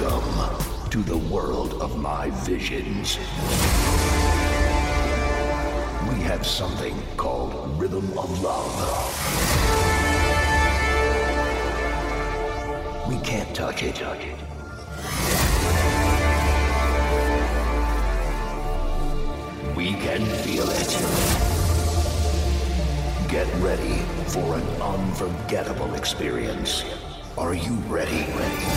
Welcome to the world of my visions. We have something called Rhythm of Love. We can't touch it. We can feel it. Get ready for an unforgettable experience. Are you ready?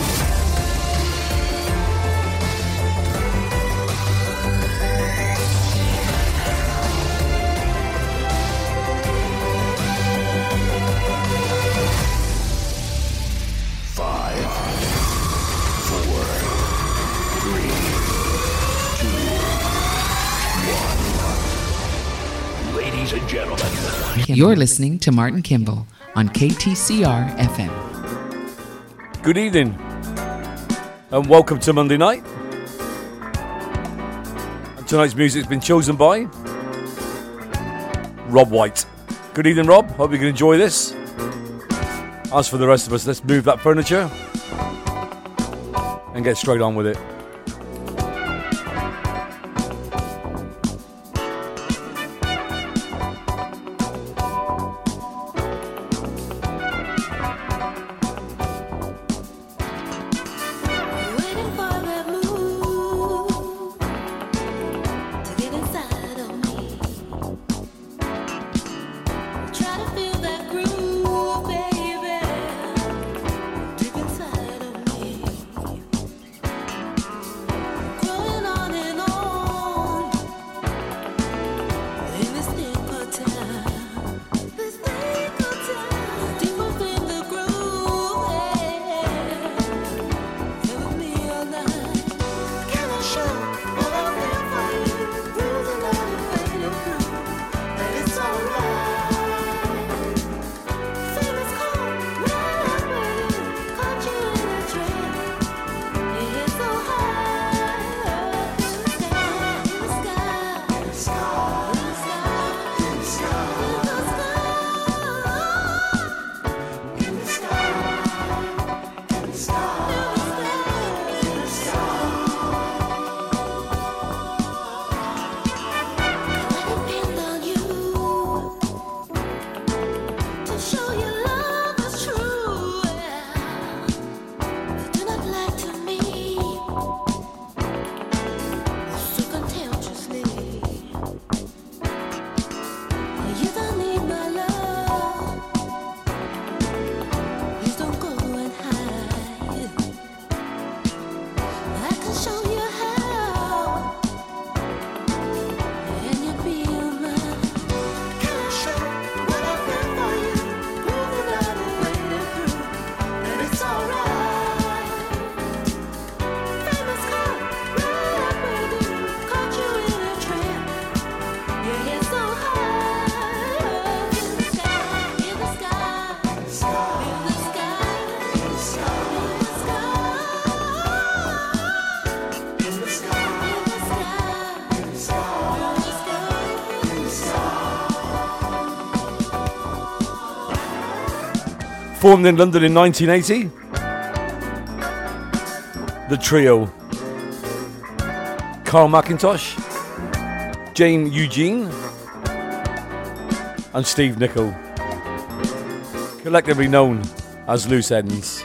Ladies and gentlemen, you're listening to Martin Kimball on KTCR FM. Good evening and welcome to Monday night. And tonight's music's been chosen by Rob White. Good evening, Rob. Hope you can enjoy this. As for the rest of us, let's move that furniture and get straight on with it. Formed in London in 1980, the trio Carl McIntosh, Jane Eugene and Steve Nicol, collectively known as Loose Ends.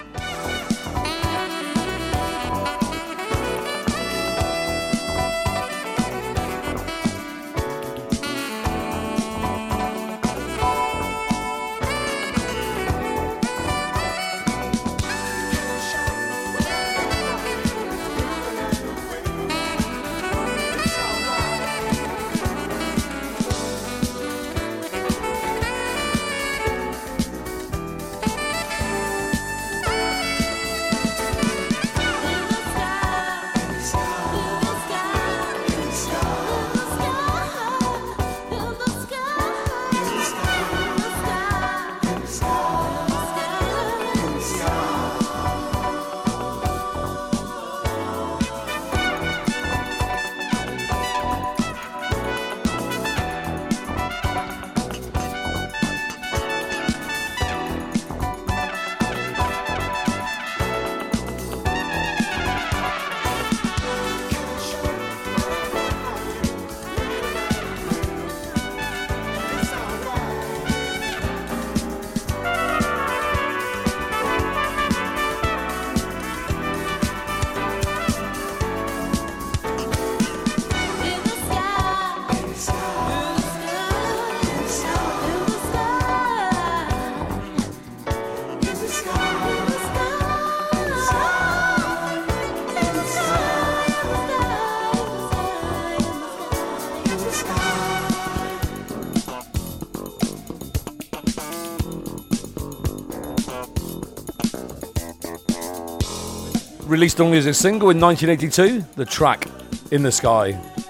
Released only as a single in 1982, the track In the Sky.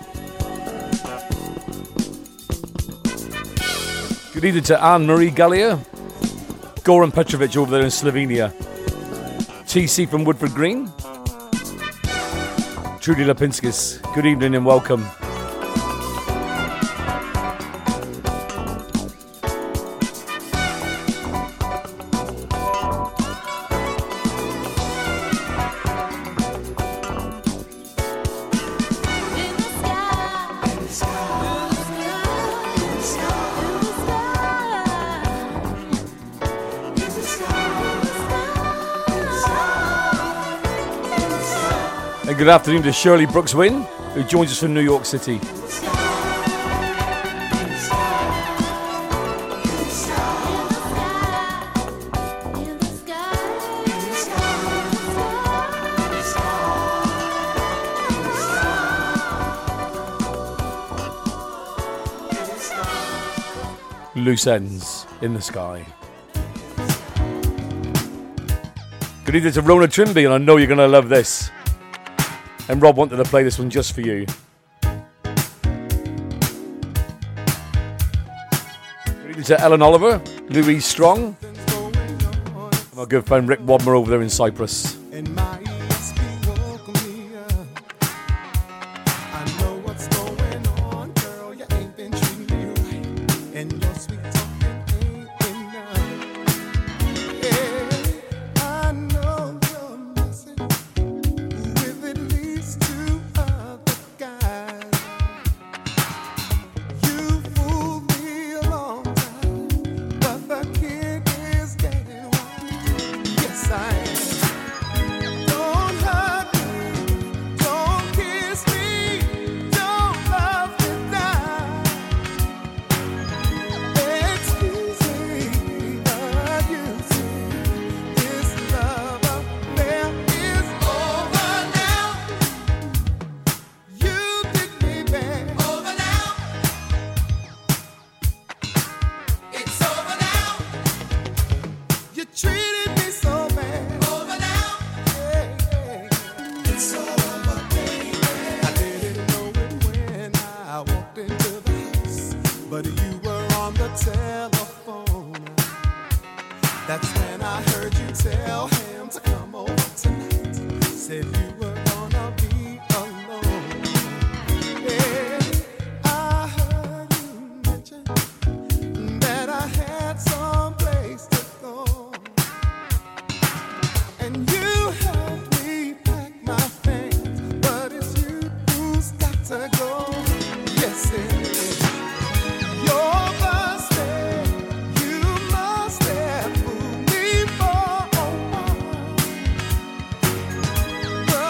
Good evening to Anne-Marie Gallia, Goran Petrovic over there in Slovenia, TC from Woodford Green, Trudy Lipinskis, good evening and welcome. Good afternoon to Shirley Brooks-Wynn, who joins us from New York City. Loose Ends in the Sky. Good evening to Rona Trimby, and I know you're going to love this. And Rob wanted to play this one just for you. Good evening to Ellen Oliver, Louise Strong, and my good friend Rick Wadmer over there in Cyprus. But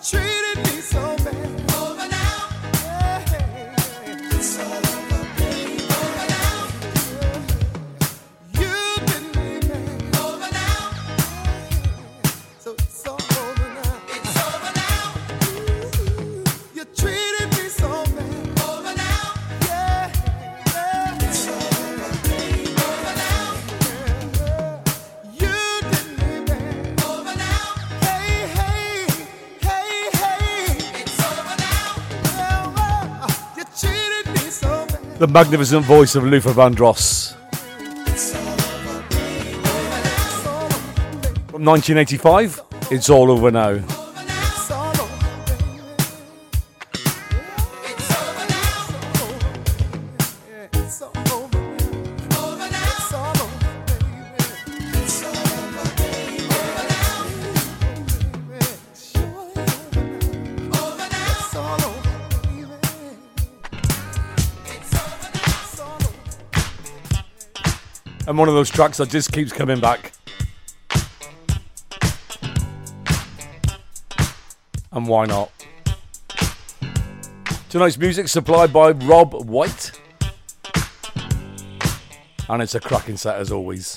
The magnificent voice of Luther Vandross. From 1985, It's All Over Now. And one of those tracks that just keeps coming back. And why not? Tonight's music supplied by Rob White. And it's a cracking set as always.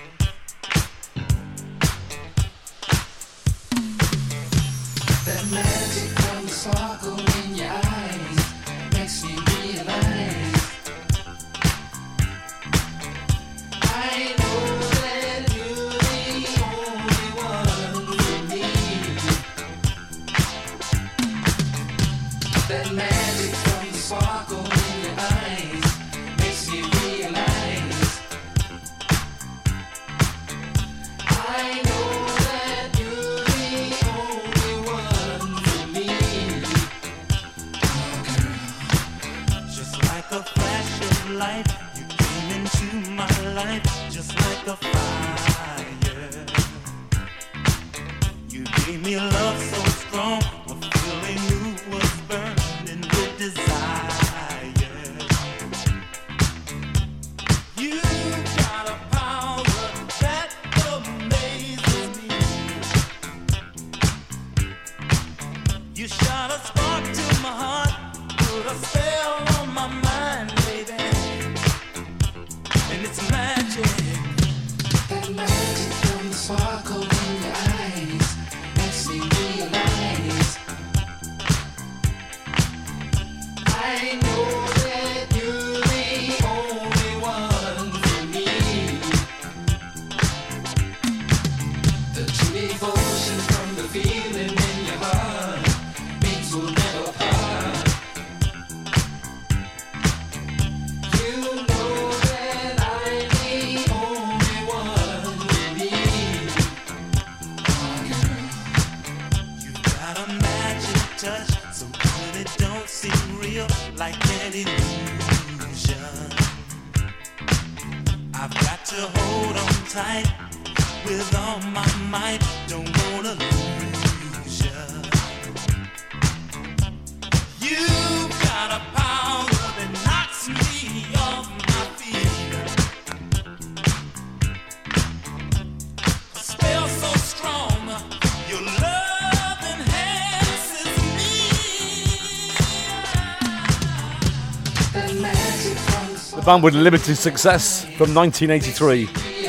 The band with limited success from 1983.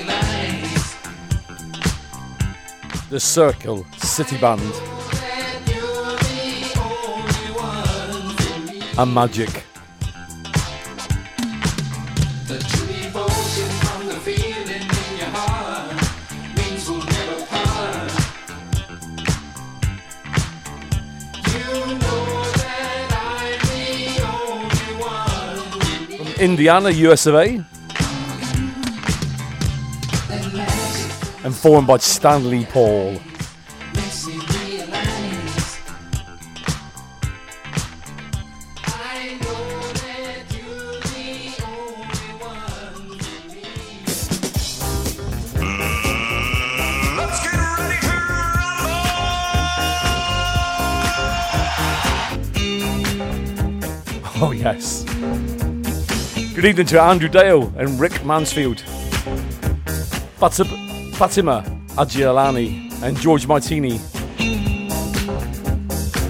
The Circle City Band. And Magic. Indiana, US of A, and formed by Stanley Paul. Oh yes. Good evening to Andrew Dale and Rick Mansfield, Fatima Agialani and George Martini.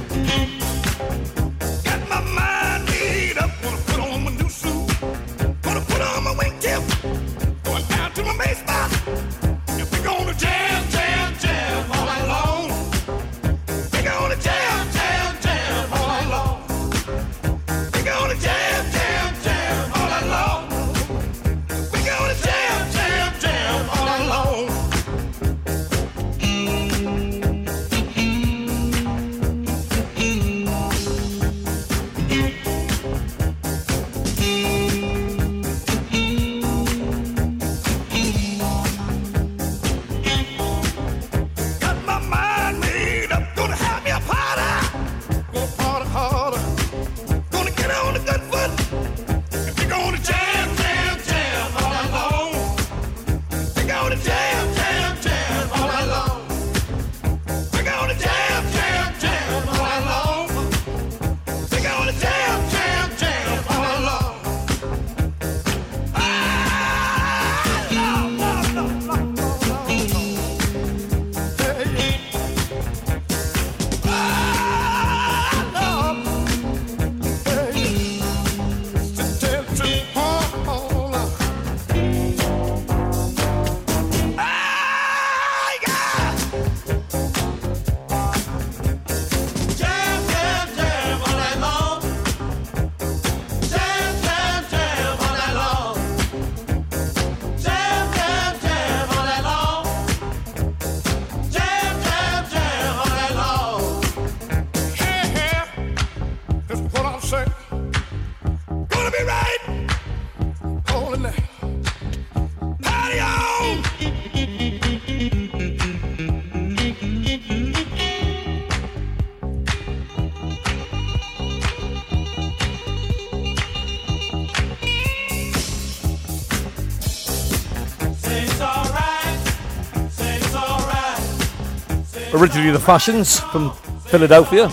Originally the Fashions from Philadelphia.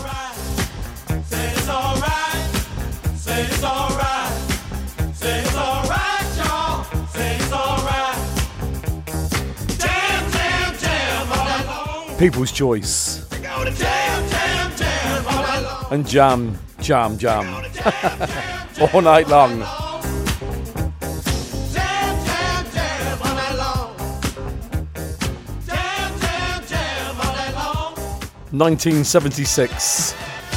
People's Choice. And jam. All night long. 1976.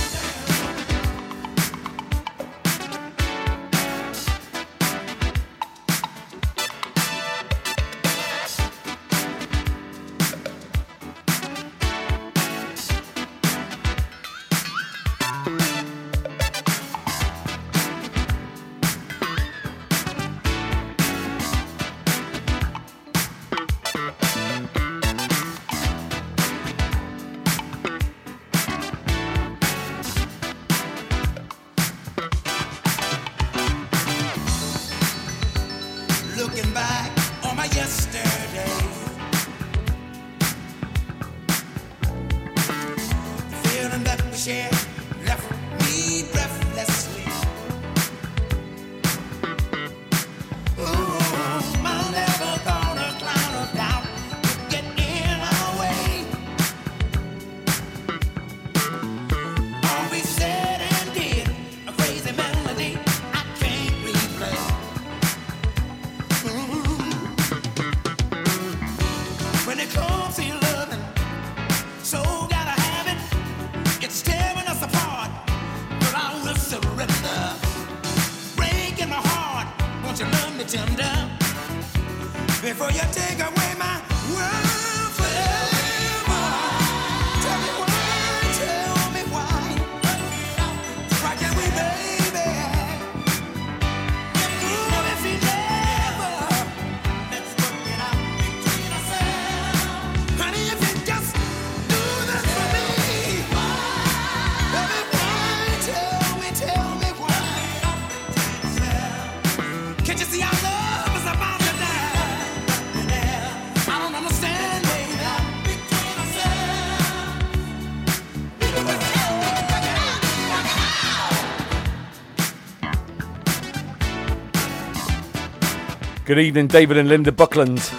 Good evening, David and Linda Buckland.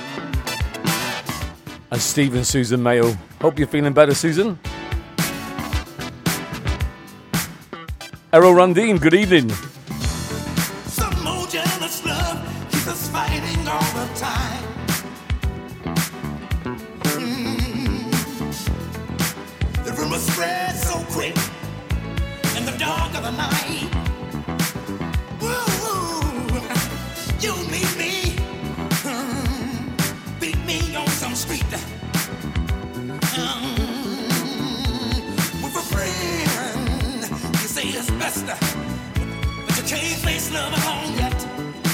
And Steve and Susan Mayo. Hope you're feeling better, Susan. Errol Rundeen, good evening. Some more jealous love keeps us fighting all the time. The rumor spreads so quick in the dark of the night. Ooh, you meet me. Street with a friend, you say it's best, but you can't face love alone yet.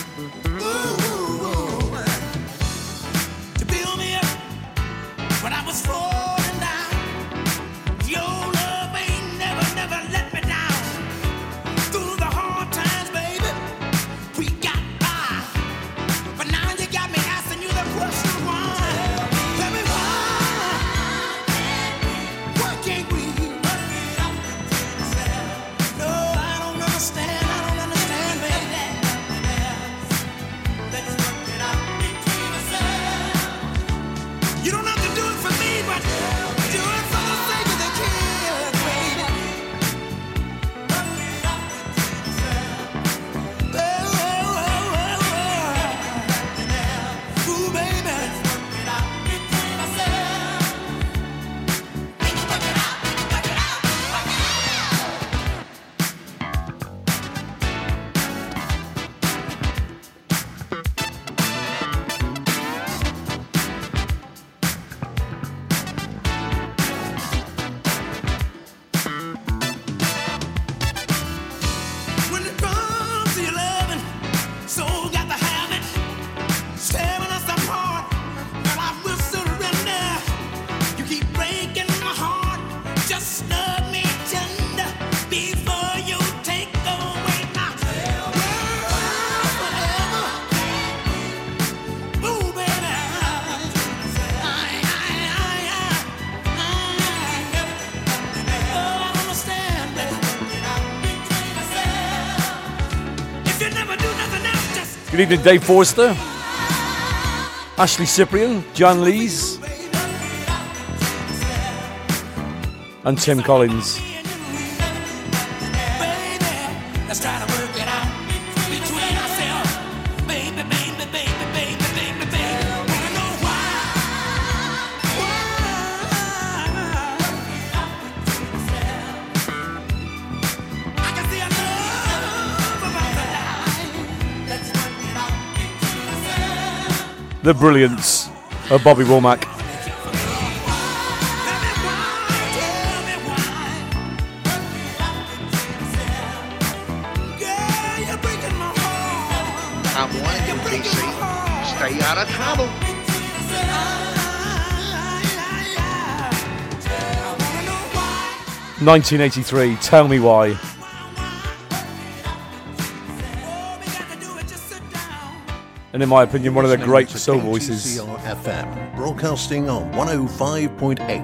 Ooh, to build me up when I was falling down, your love ain't never let me down. Good evening, Dave Forster, Ashley Cyprian, John Lees, and Tim Collins. The brilliance of Bobby Womack. I'm warning you, DC. Stay out of trouble. "1983, Tell Me Why." And in my opinion, one of the great soul voices. KTCR FM, broadcasting on 105.8.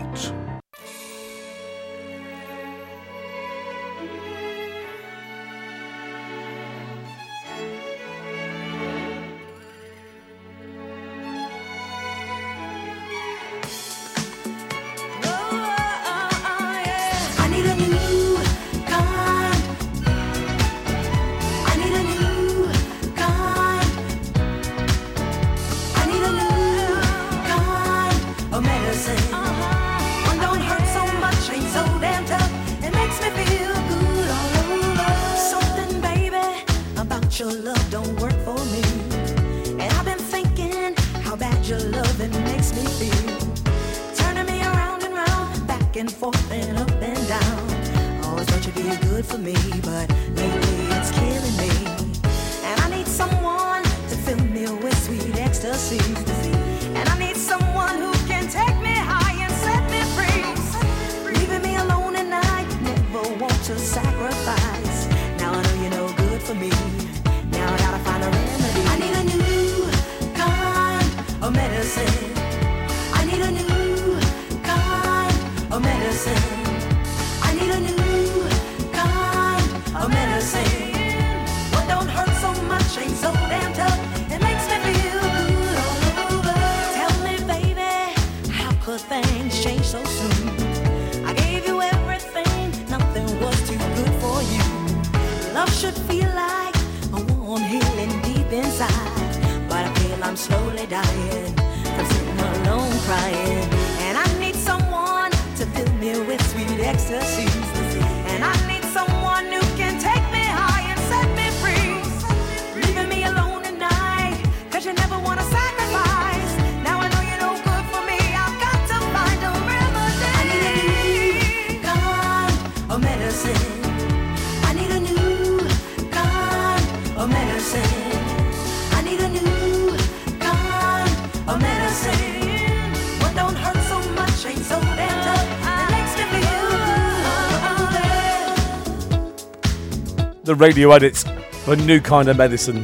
The radio edit of a new kind of medicine.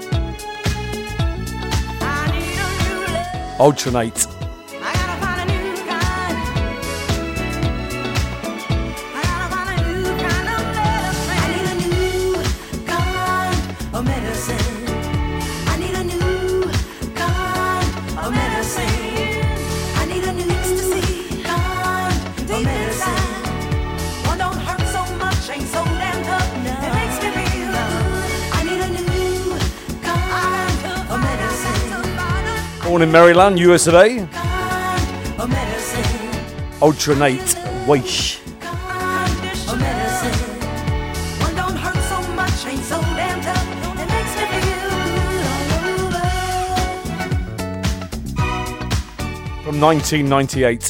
Ultranate. Born in Maryland, USA. Ultranate Weish. From 1998.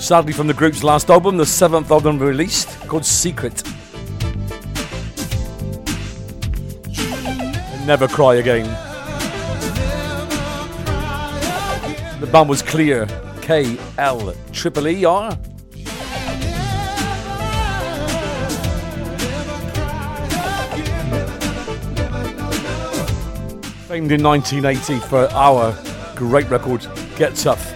Sadly, from the group's last album, the 7th album released, called Secret. Never Cry Again. The band was Clear, K-L-E-E-R. Famed in 1980 for our great record, Get Tough.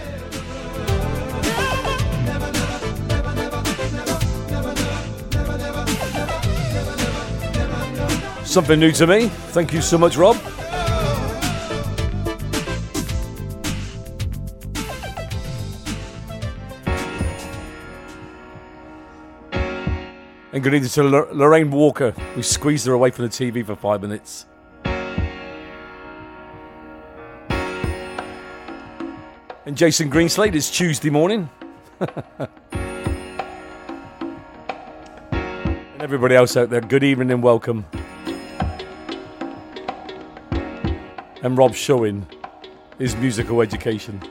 Something new to me. Thank you so much, Rob. And good evening to Lorraine Walker, who squeezed her away from the TV for 5 minutes. And Jason Greenslade, it's Tuesday morning. And everybody else out there, good evening and welcome. And Rob's showing his musical education.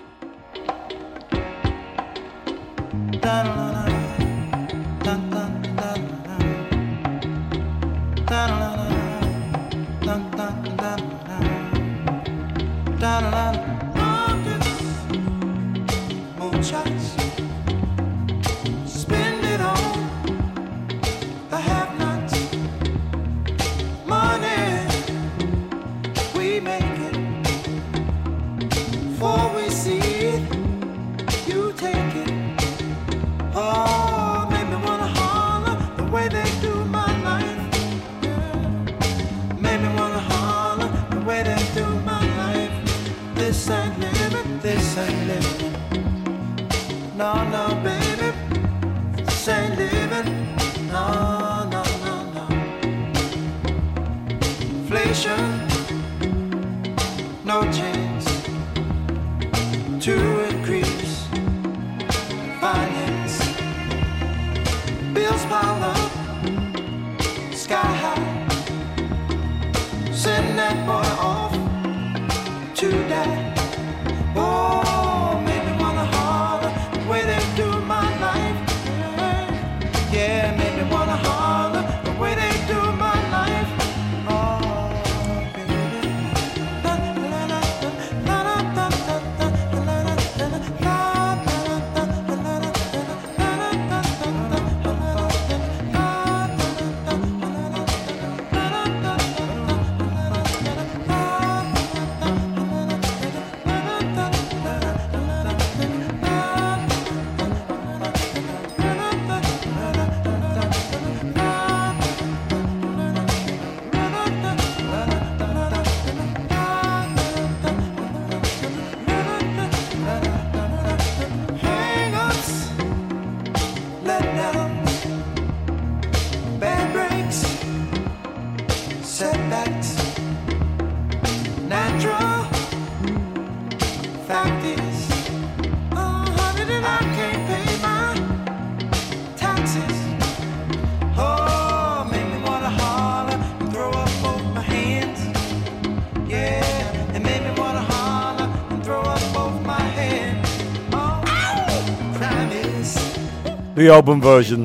The album version.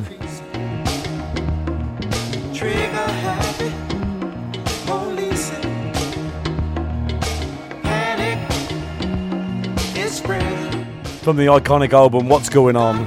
From the iconic album What's Going On.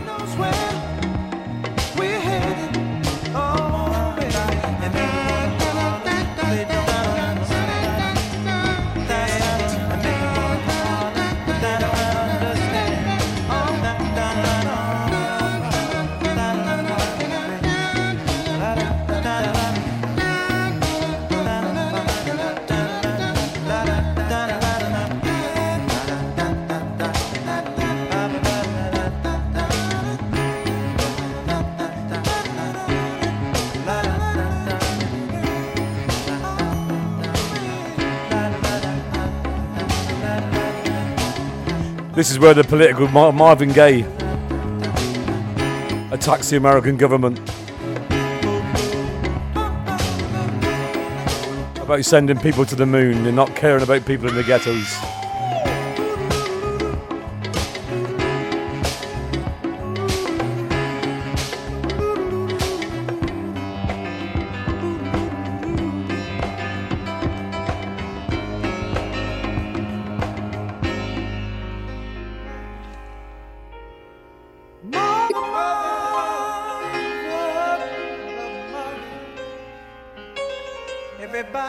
This is where the political Marvin Gaye attacks the American government about sending people to the moon and not caring about people in the ghettos.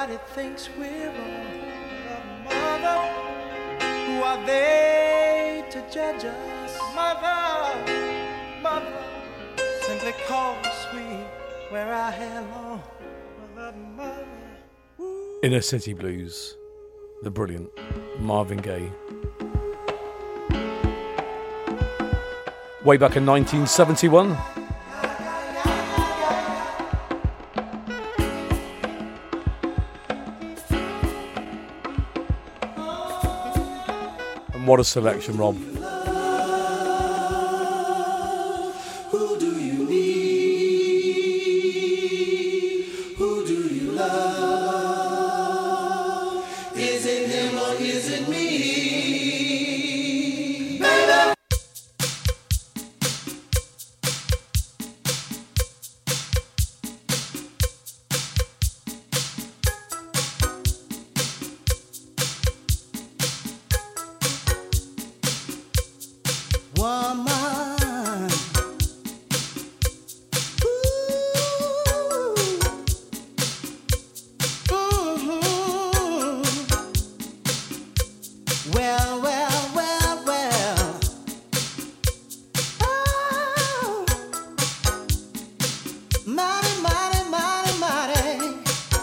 everybody thinks we're wrong. Mother, who are they to judge us? Mother, mother, simply cause we wear our hair long. Mother, mother. Inner City Blues, the brilliant Marvin Gaye. Way back in 1971. And what a selection, Rob. Who do you need? Who do you love? Is it him or is it me? Baby! Woman, well, well, well, well. Oh, mighty, mighty, mighty, mighty.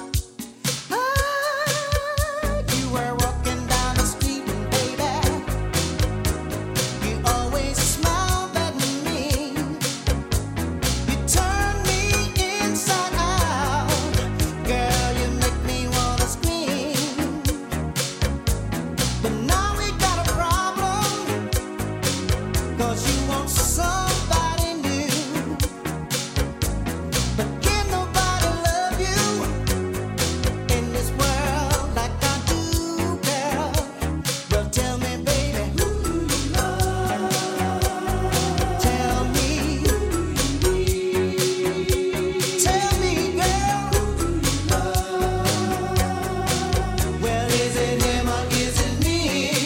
Oh, you were walking down the street, and baby, you always smiled at me. You turned me inside out. Girl, you make me wanna scream. But now we got a problem, 'cause you want somebody new. But can nobody love you in this world like I do, girl? Well, tell me, baby, who do you love? Tell me, who do you need? Tell me, girl, who do you love? Well, is it him or is it me?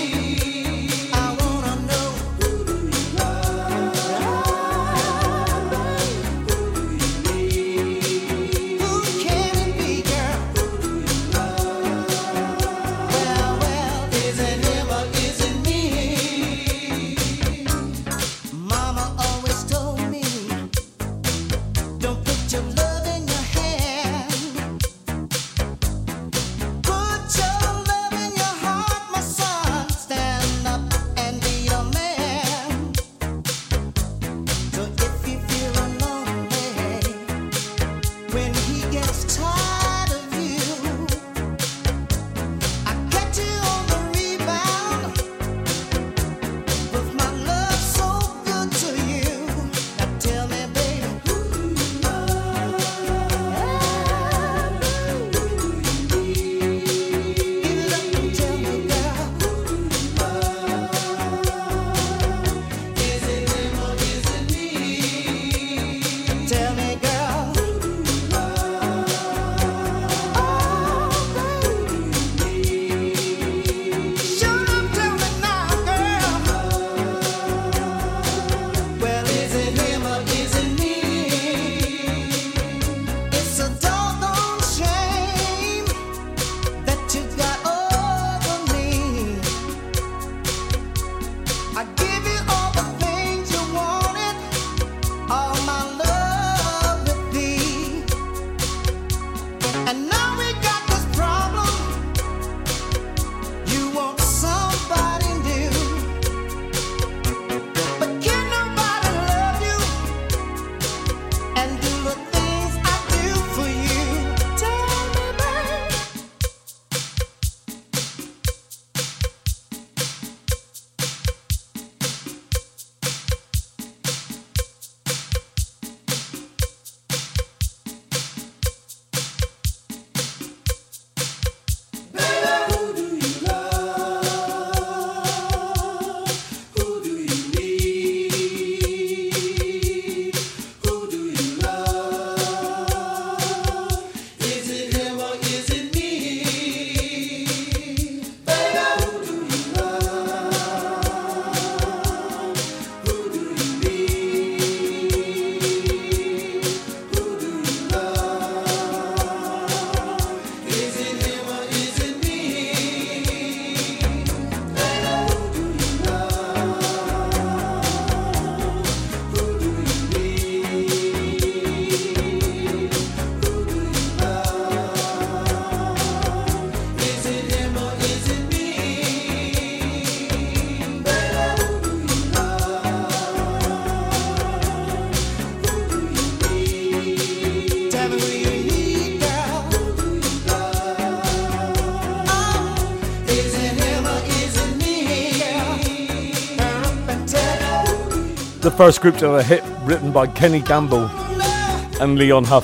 the first group to have a hit written by Kenny Campbell and Leon Huff.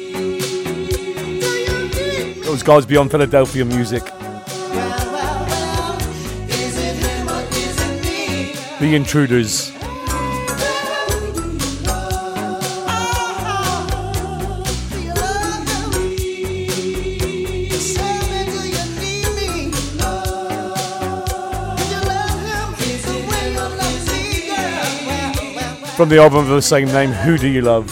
Those guys beyond Philadelphia music. The Intruders. From the album of the same name, Who Do You Love?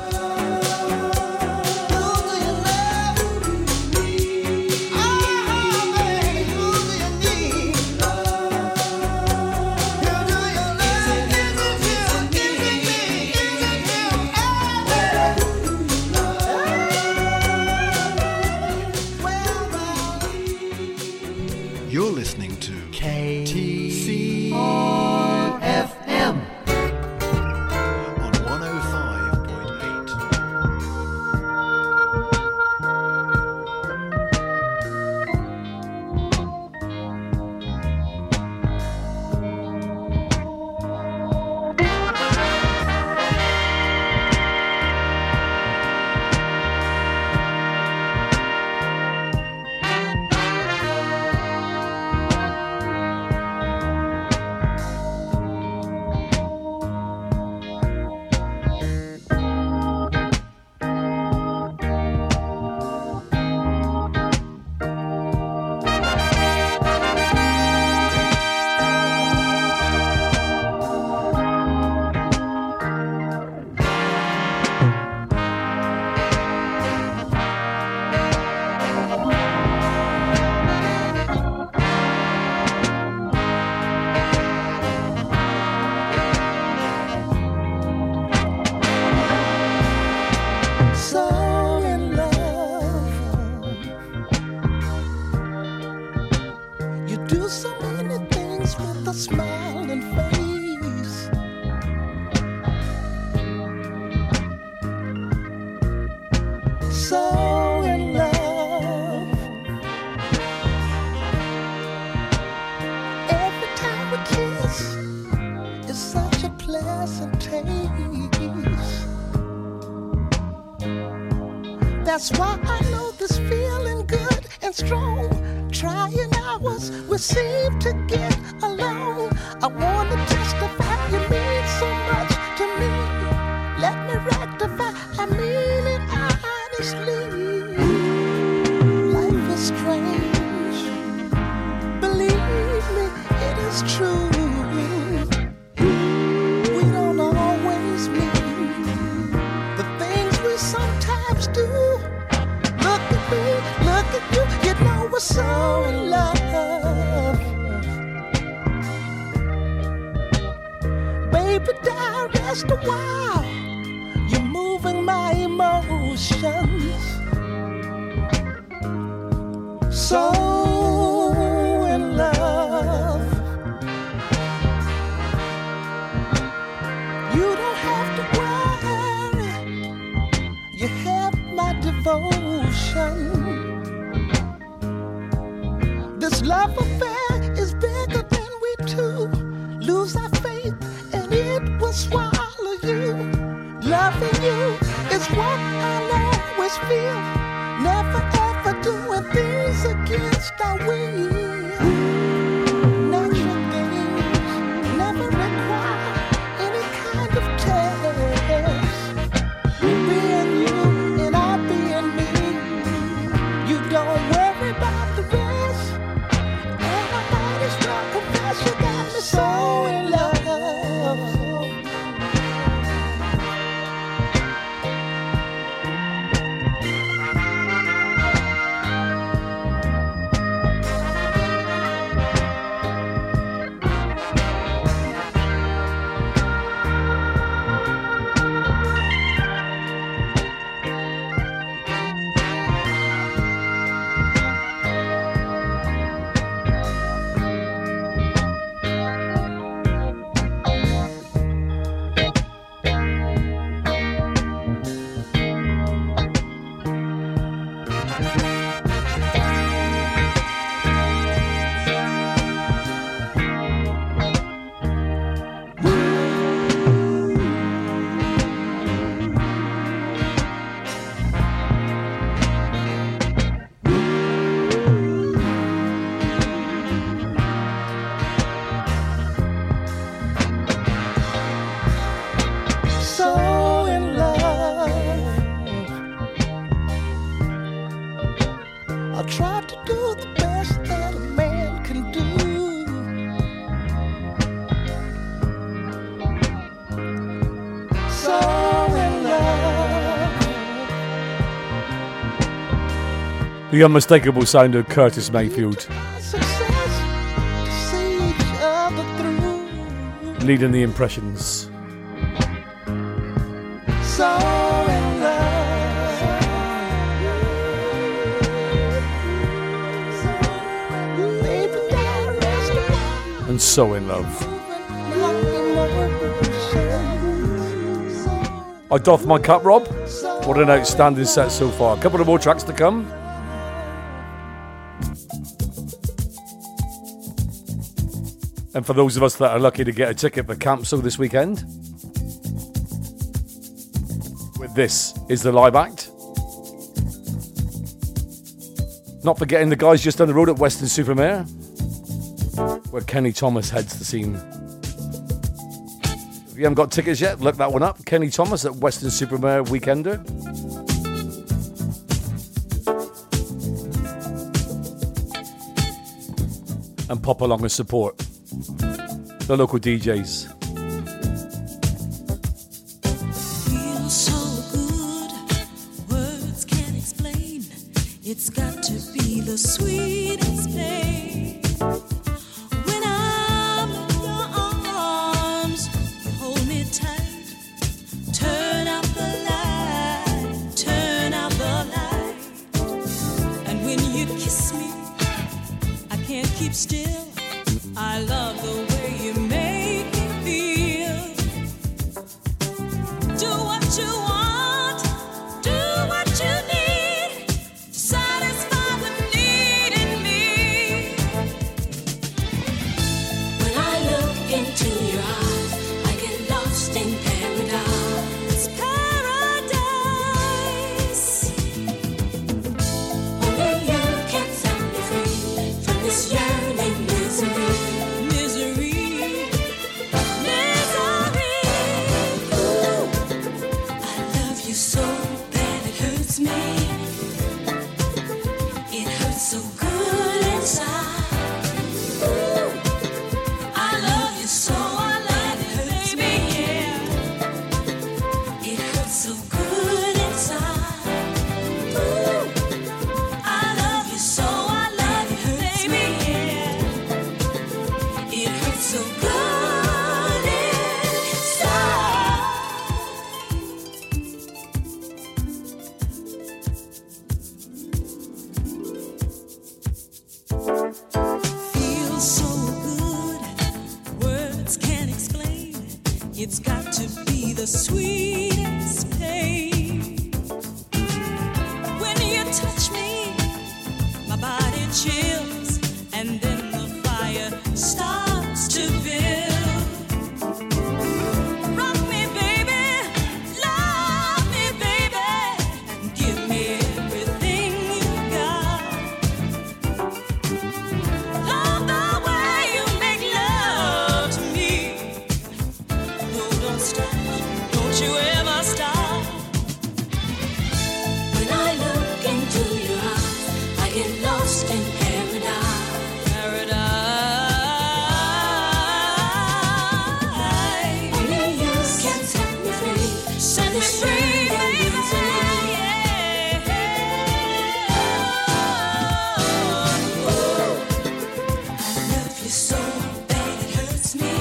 You're listening to KTCR-FM on 105.8. So in love, you do so many things with a smiling face. So in love, every time we kiss, it's such a pleasant taste. That's why I know this feeling good and strong. Trying hours, we seem to get along. I want to testify you mean so much to me. Let me rectify, I mean it honestly. Life is strange. Believe me, it is true. We don't always mean the things we sometimes do. Look at me, look at you, you know we're so in love. Baby, down, rest a while. You're moving my emotions. So in love. You don't have to worry. You have my devotion. This love affair is bigger than we two. Lose our faith and it will swallow you. Loving you is what I'll always feel. Never ever doing things against our will. Natural things never require any kind of test. Being you and I being me, you don't worry about the rest. And I might as well confess you got me so in love. The unmistakable sound of Curtis Mayfield leading the impressions. And so in love. I doff my cap, Rob. What an outstanding set so far. A couple of more tracks to come. And for those of us that are lucky to get a ticket for Campso this weekend, with this is the live act. Not forgetting the guys just down the road at Weston-super-Mare, where Kenny Thomas heads the scene. If you haven't got tickets yet, look that one up. Kenny Thomas at Weston-super-Mare Weekender. And pop along and support the local DJs. Feels so good, words can't explain. It's got to be the sweetest pain. When I'm in your arms, hold me tight. Turn out the light, turn out the light. And when you kiss me, I can't keep still. I love the way you make me feel. Do what you want, do what you need, satisfy the need in me. When I look into your eyes, I get lost in paradise. Paradise. Only you can set me free from this yearning misery. It's got to be the sweetest pain. When you touch me, my body chills, and then the fire starts to build. Rock me, baby, love me, baby, and give me everything you got. Love the way you make love to me. Don't stop, don't you ever stop. When I look into your eyes, I get lost in paradise. Paradise. Only you can set me free. Set me free, baby. I love you so bad it hurts me.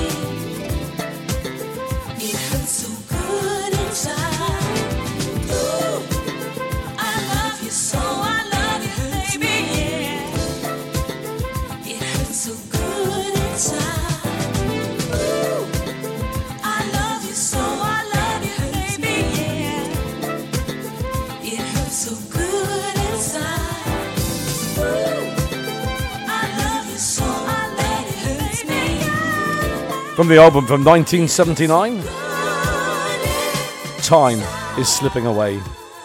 It hurts so good inside. Ooh, I love you so, I love you, baby, yeah. It hurts so good inside. Ooh, I love you so, I love you, baby, yeah. It hurts so good inside. Ooh, I love you so, I love you, baby, yeah. From the album from 1979, Time is Slipping Away.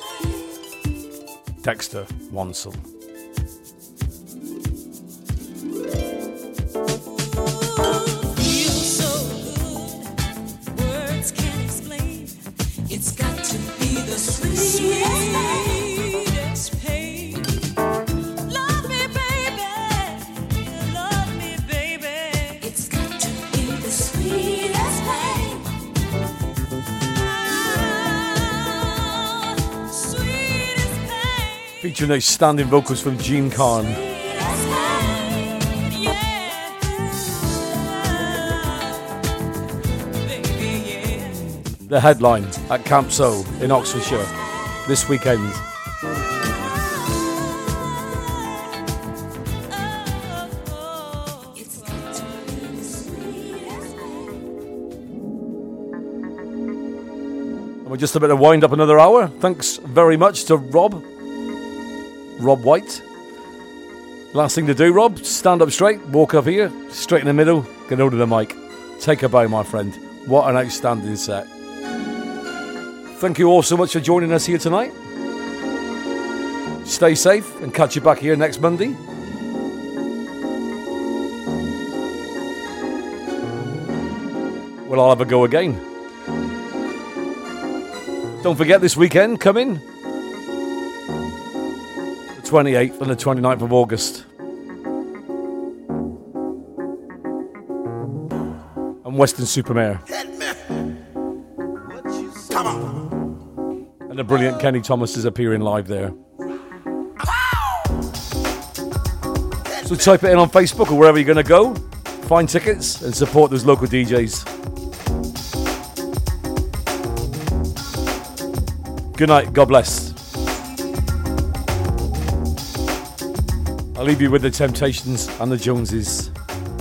Dexter Wansel. Feels so good, words can't explain. It's got to be the sweetest pain. Love me, baby, love me, baby. It's got to be the sweetest pain. Sweetest pain. Featuring outstanding vocals from Gene Carn. The headline at Camp So in Oxfordshire this weekend. And we're just about to wind up another hour. Thanks very much to Rob White. Last thing to do, Rob, stand up straight, walk up here, straight in the middle, get hold of the mic. Take a bow, my friend. What an outstanding set. Thank you all so much for joining us here tonight. Stay safe and catch you back here next Monday. Well, I'll have a go again. Don't forget this weekend, coming the 28th and the 29th of August. And Weston-super-Mare. Come on. And the brilliant Kenny Thomas is appearing live there. So type it in on Facebook or wherever you're going to go. Find tickets and support those local DJs. Good night. God bless. I'll leave you with the Temptations and the Joneses.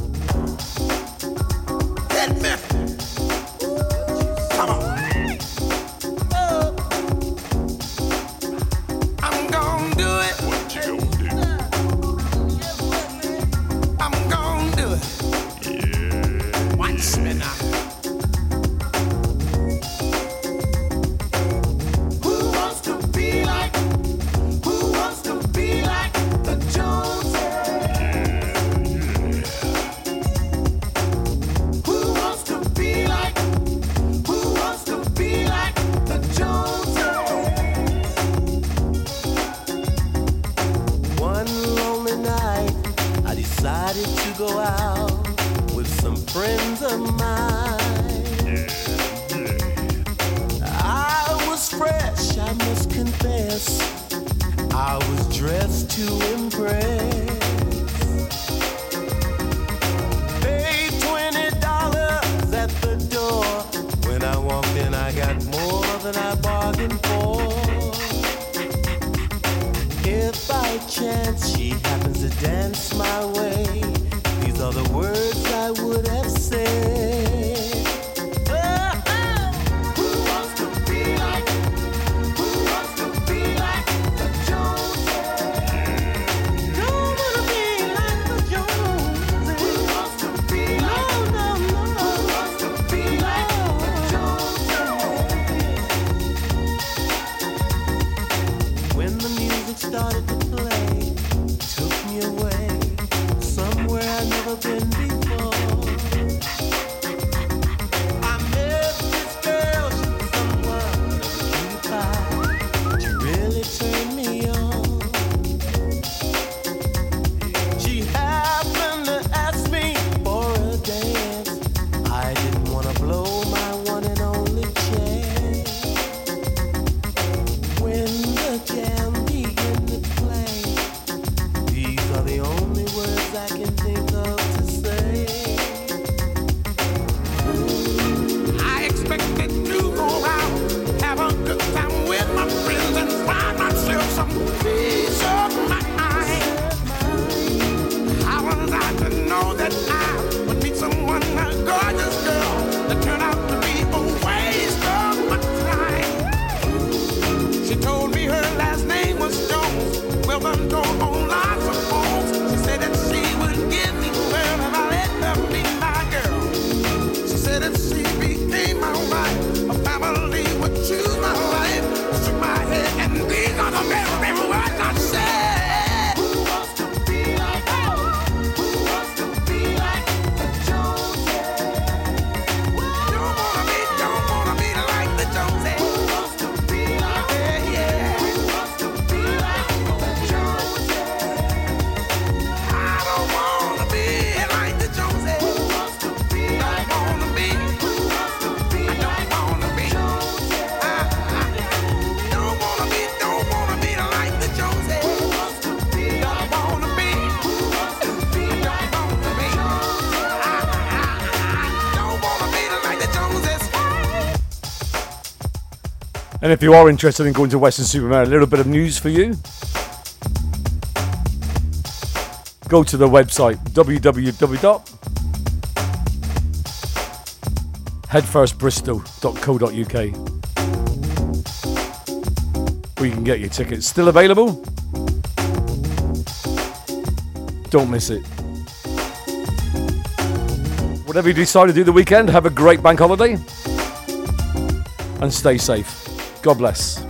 Started to play, took me away somewhere I've never been before. And if you are interested in going to Weston-super-Mare, a little bit of news for you. Go to the website www.headfirstbristol.co.uk, where you can get your tickets. Still available? Don't miss it. Whatever you decide to do the weekend, have a great bank holiday and stay safe. God bless.